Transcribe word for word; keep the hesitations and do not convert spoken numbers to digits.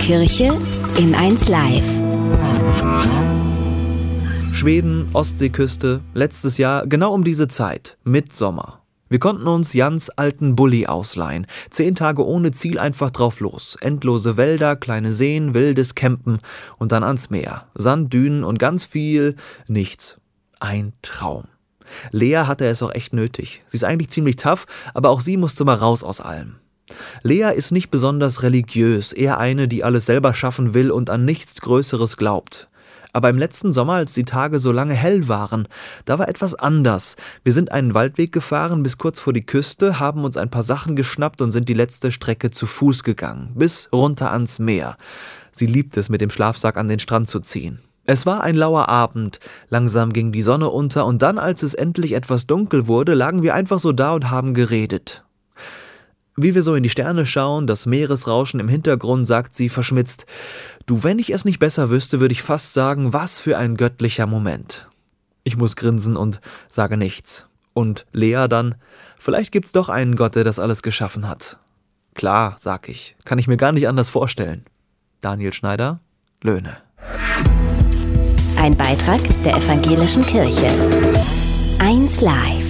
Kirche in eins Live. Schweden, Ostseeküste, letztes Jahr genau um diese Zeit, Mittsommer. Wir konnten uns Jans alten Bulli ausleihen. Zehn Tage ohne Ziel, einfach drauf los. Endlose Wälder, kleine Seen, wildes Campen und dann ans Meer. Sand, Dünen und ganz viel nichts. Ein Traum. Lea hatte es auch echt nötig. Sie ist eigentlich ziemlich tough, aber auch sie musste mal raus aus allem. Lea ist nicht besonders religiös, eher eine, die alles selber schaffen will und an nichts Größeres glaubt. Aber im letzten Sommer, als die Tage so lange hell waren, da war etwas anders. Wir sind einen Waldweg gefahren bis kurz vor die Küste, haben uns ein paar Sachen geschnappt und sind die letzte Strecke zu Fuß gegangen, bis runter ans Meer. Sie liebt es, mit dem Schlafsack an den Strand zu ziehen. Es war ein lauer Abend, langsam ging die Sonne unter und dann, als es endlich etwas dunkel wurde, lagen wir einfach so da und haben geredet. Wie wir so in die Sterne schauen, das Meeresrauschen im Hintergrund, sagt sie verschmitzt: Du, wenn ich es nicht besser wüsste, würde ich fast sagen, was für ein göttlicher Moment. Ich muss grinsen und sage nichts. Und Lea dann: Vielleicht gibt's doch einen Gott, der das alles geschaffen hat. Klar, sag ich, kann ich mir gar nicht anders vorstellen. Daniel Schneider, Löhne. Ein Beitrag der Evangelischen Kirche. eins Live.